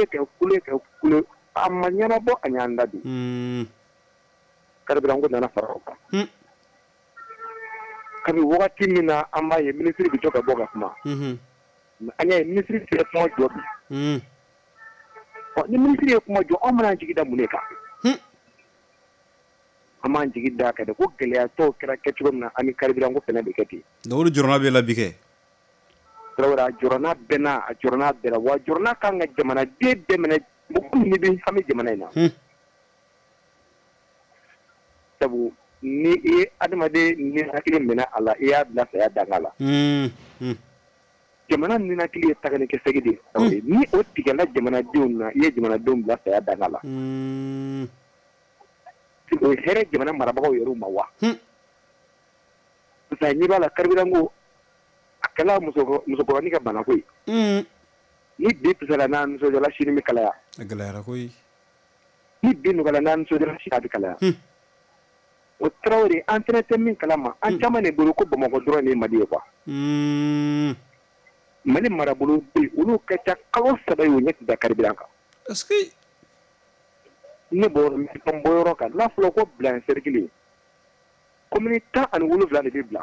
a ma ɲɛnabɔ an y'an da de karibiranko nana fara o kan kabi wagati min na an b'a ye minisiri bɛ jɔ ka bɔ ka kuma an y'a ye minisiri tɛ kuma jɔ bi ni minisiri ye kuma jɔ anw mana jigi da mun de kan an b'an jigi da kan dɛ ko gɛlɛya tɔw kɛra kɛcogo min na an ni karibiranko fana bɛ kɛ ten dawudu jɔrɔna bɛ la bi kɛ tarawele a jɔrɔna bɛɛ la wa jɔrɔna kan ka jamanaden bɛɛ minɛ mɔgɔ min bɛ hami jamana in na sabu ni i ye adamaden ni hakili minɛ a la i y'a bila saya danga la jamana ninakili ye tagani kɛ segi de ye ni o tigɛla jamanadenw na i ye jamanadenw bila saya danga la o ye hɛrɛ jamana marabagaw yɛrɛ ma wa parce que ɲɛ b'a la karibiranko a kɛla musokɔrɔni ka bana koyi ni bi pisala n'a nisɔndiyala sini bɛ kalaya a gɛlɛyara koyi ni bi nɔgɔyala n'a nisɔndiyala sini a bɛ kalaya o tarawele an fɛnɛ tɛ min kalama an caman de bolo ko bamakɔ dɔrɔn de ye mali ye quoi mali marabolo bɛ yen olu ka ca kalo 3 ye o ɲɛ tɛ da karibiran kan est-ce que ne bɔyɔrɔ kan n'a fɔra ko bilan cercle commune 17 de bɛ bilan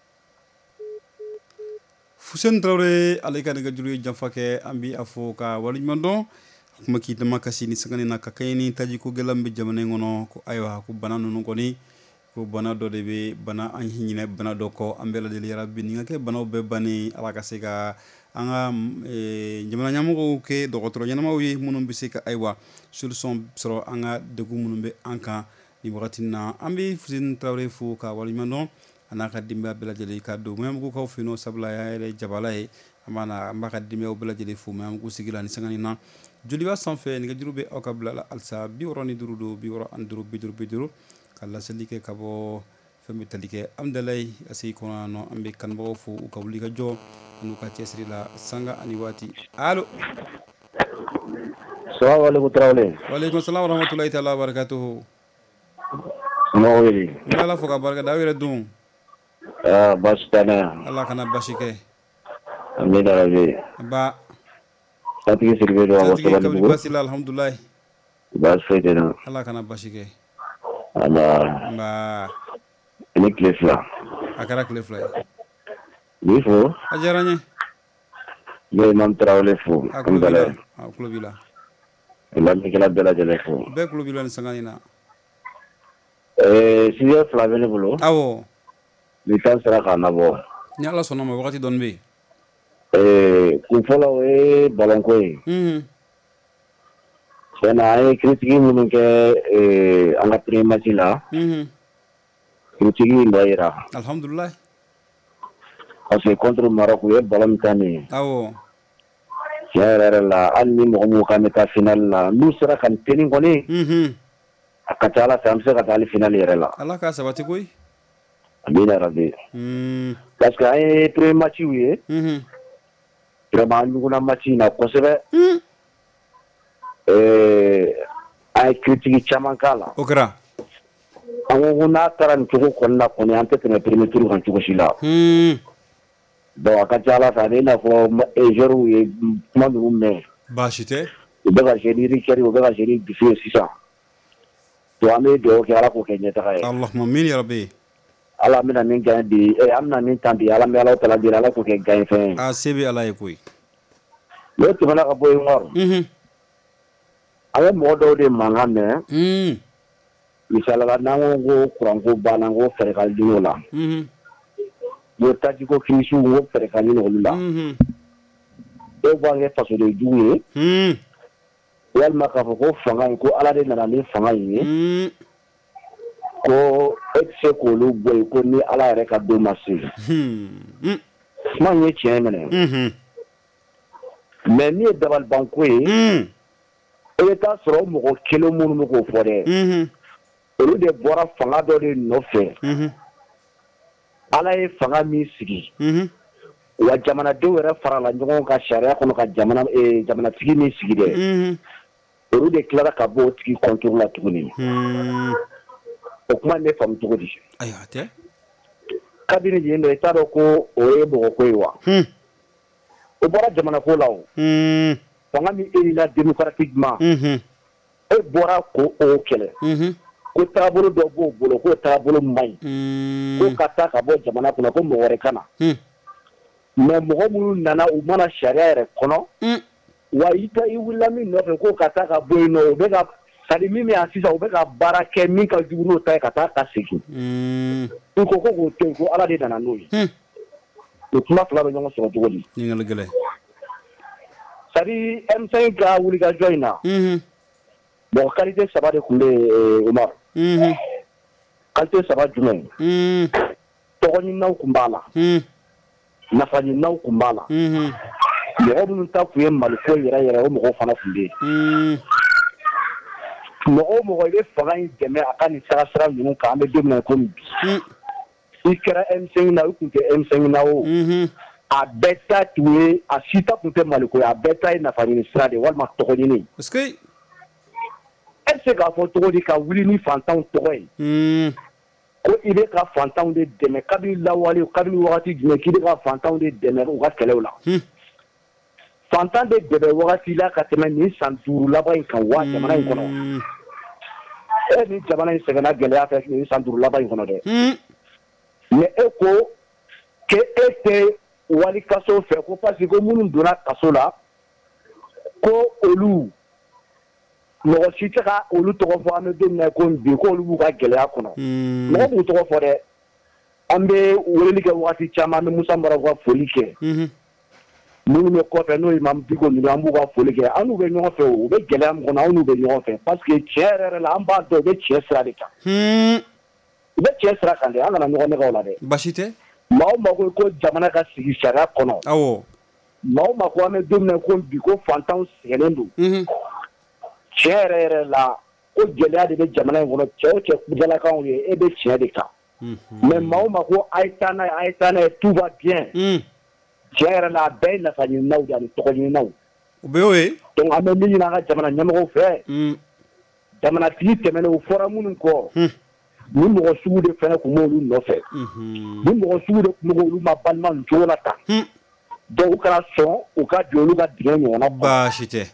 Fuseni Tarawele ale ka nɛgɛjuru ye janfa kɛ an bi a fɔ ka waleɲuman dɔn kuma k'i dama kasi ni sangani na ka kɛɲɛ ni taji ko gɛlɛn bɛ jamana in kɔnɔ ko ayiwa ko bana ninnu kɔni ko bana dɔ de bɛ bana an hinɛ bana dɔ kɔ an bɛɛ lajɛlen yarabi nin ka kɛ banaw bɛɛ bannen ala ka se ka an ka jamana ɲɛmɔgɔw kɛ dɔgɔtɔrɔ ɲɛnamaw ye minnu bɛ se ka ayiwa solution sɔrɔ an ka degun minnu bɛ an kan nin wagati na an bɛ Fuseni Tarawele fo ka waleɲuman dɔn a n'a ka denbaya bɛɛ lajɛlen ka don Mayambugukaw fɛ yen nɔ sabula a y'a yɛrɛ jabala ye an b'a ka denbayaw bɛɛ lajɛlen fo Mayambugu sigi la ni sangani na joliba sanfɛ nɛgɛjuru bɛ aw ka bila la halisa 65 don 65 50 ka laseli kɛ ka bɔ fɛn bɛ tali kɛ Amdalayi a sigi kɔnɔ yan nɔ an bɛ kanubagaw fo u ka wuli ka jɔ an'u ka cɛsiri la sanga ani waati allo salamu Tarawele waaleykum salam wa rahmatulahi taala wa barakatuhu ni ala fo ka barika da aw yɛrɛ dun baasi tɛ ne ala kana basi kɛ amina rabi ba satigi siribe do wa sabali bugu basi la alhamdulillah baasi foyi tɛ na ala kana basi kɛ ala ba ni tile fila a kɛra tile fila ye ni fo a diyara n ye ne ye Imam Tarawele fo a tulo b'i la lamɛnnikɛla bɛɛ lajɛlen fo bɛɛ tulo b'i la nin sanga in na sujet fila bɛ ne bolo awɔ ni tan sera k'a nabɔ ni ala sɔnna ma wagati dɔɔni bɛ yen kun fɔlɔ o ye balonko ye tiɲɛna an ye critique minnu kɛ an ka premier match la critique in dɔ yira alhamdulillah parce que contre Maroc u ye ballon min ta nin ye awɔ tiɲɛ yɛrɛ la hali ni mɔgɔ minnu kan bɛ taa finale la n'u sera ka nin tenni kɔni a ka ca ala fɛ an bɛ se ka taa hali finale yɛrɛ la ala k'a sabati koyi amina rabi parce que an ye premier match ye vraiment an ɲuguna match in na kosɛbɛ an ye critique caman k'a la o kɛra an ko n'a taara nin cogo kɔni na kɔni an tɛ tɛmɛ premier tour kan cogo si la donc a ka ca ala fɛ a bɛ i n'a fɔ joueurs ye kuma ninnu mɛn baasi tɛ u bɛ ka jouer ni Rikɛri u bɛ ka jouer ni Dufin ye sisan donc an bɛ dugawu kɛ ala k'o kɛ ɲɛtaga ye allahumma min ya rabbi ala bɛna min gagne bi an bɛna min tan bi ala bɛ ala tala deli ala k'o kɛ gagne fɛn ye a se bɛ ala ye koyi n'o tɛmɛna ka bɔ yen wɔɔrɔ an bɛ mɔgɔ dɔw de mankan mɛn misala n'an ko kuran ko banna ko fɛɛrɛ ka di o la ko taji ko kirisiw ko fɛɛrɛ ka di olu la dɔw b'a kɛ fasoden jugu ye walima k'a fɔ ko fanga in ko ala de nana ni fanga in ye ko e tɛ se k'olu bɔ yen ko ni ala yɛrɛ ka don ma se kuma in ye tiɲɛ minɛ mais min ye dabalibanko ye e bɛ taa sɔrɔ mɔgɔ kelen minnu bɛ k'o fɔ dɛ olu de bɔra fanga dɔ de nɔfɛ ala ye fanga min sigi wa jamanadenw yɛrɛ farala ɲɔgɔn ka sariya kɔnɔ ka jamanatigi min sigi dɛ olu de tilara ka bɔ o tigi contrôle la tuguni o kuma ne faamu cogo di ayiwa tɛ kabini yen dɔ i t'a dɔn ko o ye mɔgɔ ko ye wa o bɔra jamana ko la o fanga min élira démocratiquement e bɔra ko o kɛlɛ ko taabolo dɔ b'o bolo k'o taabolo man ɲi ko ka taa ka bɔ jamana kɔnɔ ko mɔgɔ wɛrɛ ka na mais mɔgɔ minnu nana u mana sariya yɛrɛ kɔnɔ wa i wulila min nɔfɛ ko ka taa ka bɔ yen nɔ o bɛ ka sadi min bɛ yan sisan u bɛ ka baara kɛ min ka jugu n'o ta ye ka taa ka segin u ko k'o to yen ko ala de nana n'o ye o kuma fila bɛ ɲɔgɔn sɔrɔ cogo di ɲininkali gɛlɛn sadi M5 ka wulikajɔ in na bon qualité saba de tun bɛ Umar qualité saba jumɛn tɔgɔɲininaw tun b'a la nafaɲininaw tun b'a la mɔgɔ minnu ta tun ye maliko yɛrɛ yɛrɛ o mɔgɔw fana tun bɛ yen mɔgɔ o mɔgɔ i bɛ fanga in dɛmɛ a ka nin sira ninnu kan an bɛ don min na komi bi i kɛra M5 na i tun tɛ M5 na o a bɛɛ ta tun ye a si ta tun tɛ maliko ye a bɛɛ ta ye nafaɲini sira de walima tɔgɔɲini e bɛ se k'a fɔ cogo di ka wuli ni fantanw tɔgɔ ye ko i bɛ ka fantanw de dɛmɛ kabini lawale kabini wagati jumɛn k'i bɛ ka fantanw de dɛmɛ u ka kɛlɛw la fantan de dɛmɛ wagati la ka tɛmɛ nin san 5 laban in kan wa jamana in kɔnɔ e ni jamana in sɛgɛnna gɛlɛya fɛ nin san 5 laban in kɔnɔ dɛ mais e ko que e tɛ wali kaso fɛ ko parce que ko minnu donna kaso la ko olu mɔgɔ si tɛ ka olu tɔgɔ fɔ an bɛ don min na ko bi ko olu b'u ka gɛlɛya kɔnɔ mɔgɔ b'u tɔgɔ fɔ dɛ an bɛ weleli kɛ wagati caman an bɛ Musa Mara ka foli kɛ minnu bɛ kɔfɛ n'o ye Imam Diko ninnu an b'u ka foli kɛ an n'u bɛ ɲɔgɔn fɛ u bɛ gɛlɛya min kɔnɔ an n'u bɛ ɲɔgɔn fɛ parce que tiɲɛ yɛrɛ la an b'a dɔn u bɛ tiɲɛ sira de kan u bɛ tiɲɛ sira kan dɛ an kana ɲɔgɔn nɛgɛ o la dɛ baasi tɛ maa o maa ko jamana ka sigi sariya kɔnɔ awɔ maa o maa ko an bɛ don min na ko bi ko fantanw sɛgɛnnen don tiɲɛ yɛrɛ la ko gɛlɛya de bɛ jamana in kɔnɔ cɛ o cɛ kudalakanw ye e bɛ tiɲɛ de kan mais maa o maa ko a ye taa n'a ye tout va bien tiɲɛ yɛrɛ la a bɛɛ ye nafaɲininaw de ani tɔgɔɲininaw o bɛ y'o ye donc an bɛ min ɲini an ka jamana ɲɛmɔgɔw fɛ jamanatigi tɛmɛnen o fɔra minnu kɔ ni mɔgɔ sugu de fana tun b'olu nɔfɛ ni mɔgɔ sugu de tun bɛ olu ma balima nin cogo la tan donc u kana sɔn u ka jɔ olu ka dingɛ ɲɔgɔnna baasi tɛ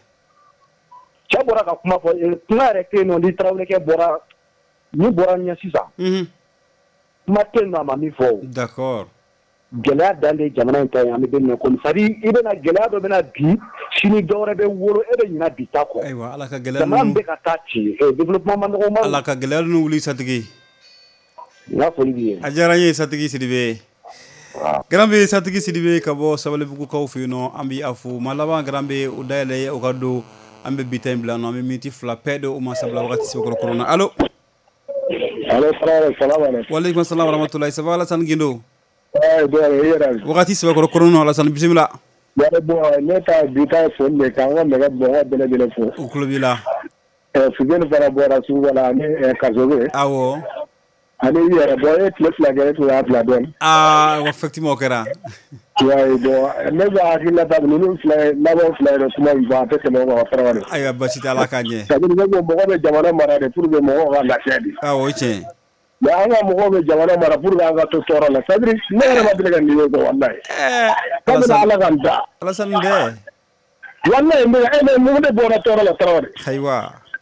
cɛ bɔra ka kuma fɔ kuma yɛrɛ tɛ yen nɔ ni Tarawelekɛ bɔra ni bɔra ɲɛ sisan kuma tɛ yen nɔ a ma min fɔ o d'accord gɛlɛya dan de jamana in ta ye an bɛ don min na komi c'est à dire i bɛna gɛlɛya dɔ bɛna bi sini dɔ wɛrɛ bɛ wolo e bɛ ɲina bi ta kɔ ayiwa ala ka gɛlɛya jamana min bɛ ka taa ci développement ma nɔgɔ ma ala ka gɛlɛya ninnu wuli satigi n ka foli b'i ye a diyara n ye satigi Sidibe Grand bɛ satigi Sidibe ka bɔ Sabalibugukaw fɛ yen nɔ an bɛ a fo maa laban Grand bɛ o dayɛlɛ o ka don an bɛ bi ta in bila nɔ an bɛ miniti 2 pɛ de o ma sabula wagati sɛbɛkɔrɔ korona allo waaleykum salam warahmatulahi ça va Alassane Guindo wagati sɛbɛkɔrɔ korona Alassane bisimila ne ta bi ta foli de kan ka mɛgɛ bɔn ka bɛlɛ bɛlɛ fo o kulo b'i la Fugeni fana bɔra sugu la ani Kasobe awɔ ani yɛrɛ bɔ e tile 2 kɛ e tun y'a bila dɔɔni effectivement o kɛra ouais bon ne bɛ hakilila ta ninnu laban fila yɛrɛ kuma in fɔ a tɛ tɛmɛ o kan fara de ayiwa basi tɛ ala k'a ɲɛ c'est à dire ne ko mɔgɔ bɛ jamana mara de pour que mɔgɔw ka lafiya de awɔ o ye tiɲɛ mais an ka mɔgɔw bɛ jamana mara pour que an ka to tɔɔrɔ la c'est à dire ne yɛrɛ ma deli ka nin ye quoi wallahi kabini ala ka n da Alassane dɛ wallahi mun de bɔra tɔɔrɔ la Tarawele ayiwa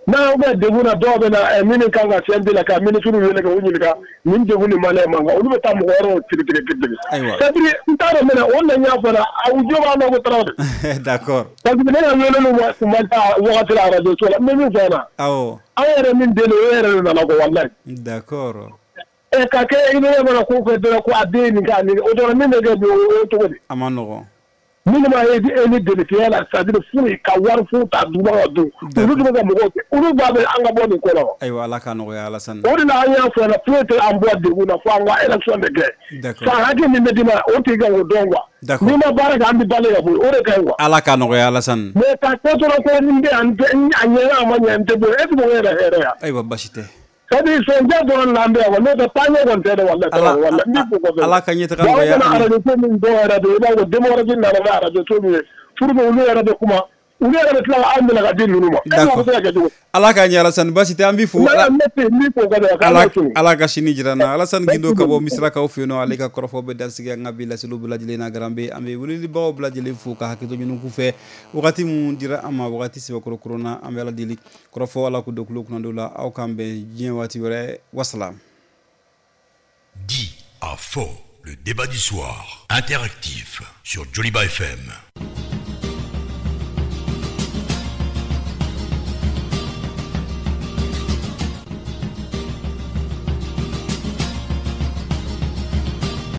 n'a bɛ degun na dɔw bɛ na minnu kan ka CNT la ka ministre wele ka u ɲininka nin degun nin malien man kan olu bɛ taa mɔgɔ wɛrɛw tigitigi c'est-à-dire n t'a dɔn mɛnɛ o na n y'a fɔ la a u jo b'a nɔ ko Tarawele. D'accord. parce que ne ka weleli kun ma taa wagati la radio so la n bɛ min fɔ na. awɔ. an yɛrɛ min den o yɛrɛ de nana ko walayi. D'accord. Ka kɛ i bɛ mana ko kɛ dɔrɔn ko a den nin ka nin o dɔrɔn min bɛ kɛ o cogo di. A ma nɔgɔn. minnu b'a ye ni delitiya la c'est-à-dire foyi ka wari fu ta duba ka dun olu de bɛ ka mɔgɔw kɛ olu b'a bɛ an ka bɔ nin ko la. ayiwa Ala ka nɔgɔya Alasani. o de la an y'a fɔ la foyi tɛ an bɔ degun na fo an ka élection de kɛ. D'accord. san hakɛ min bɛ d'i ma o tigi ka o dɔn quoi. D'accord. n'i ma baara kɛ an bɛ balo ka bɔ o de ka ɲi quoi. Ala ka nɔgɔya Alasani. mais ka kɛ dɔrɔn ko nin bɛ a ɲɛna a ma ɲɛ n tɛ bɔ est ce que o yɛrɛ hɛrɛ ya. ayiwa basi tɛ. c'est-à-dire sonjɛ dɔrɔn na an bɛ yan wa n'o tɛ taaɲɛ kɔni tɛ dɛ walahi. Ala ka ɲɛtaga nɔgɔya. bon an bɛna radio min dɔw yɛrɛ de i b'a fɔ démocratie nana n'a radio so min ye pour que olu yɛrɛ de kuma olu yɛrɛ de tila an minɛ ka di ninnu ma. d'accord Ala ka ɲɛ Alasani basi tɛ an b'i fo. Ala ka sini jira n na Alasani Gindo ka bɔ Misirakaw fɛ yen nɔ ale ka kɔrɔfɔ bɛ dansigi an ka bi laseliw bɛɛ lajɛlen na garan bɛ an bɛ welelibagaw bɛɛ lajɛlen fo ka hakɛto ɲini k'u fɛ wagati min dira an ma wagati sɛbɛkɔrɔ korona an bɛ Ala deli kɔrɔfɔ Ala k'u don kulo kunnadiw la aw k'an bɛn diɲɛ waati wɛrɛ wasalam. Dit à faux, le débat du soir, interactif sur Joliba FM.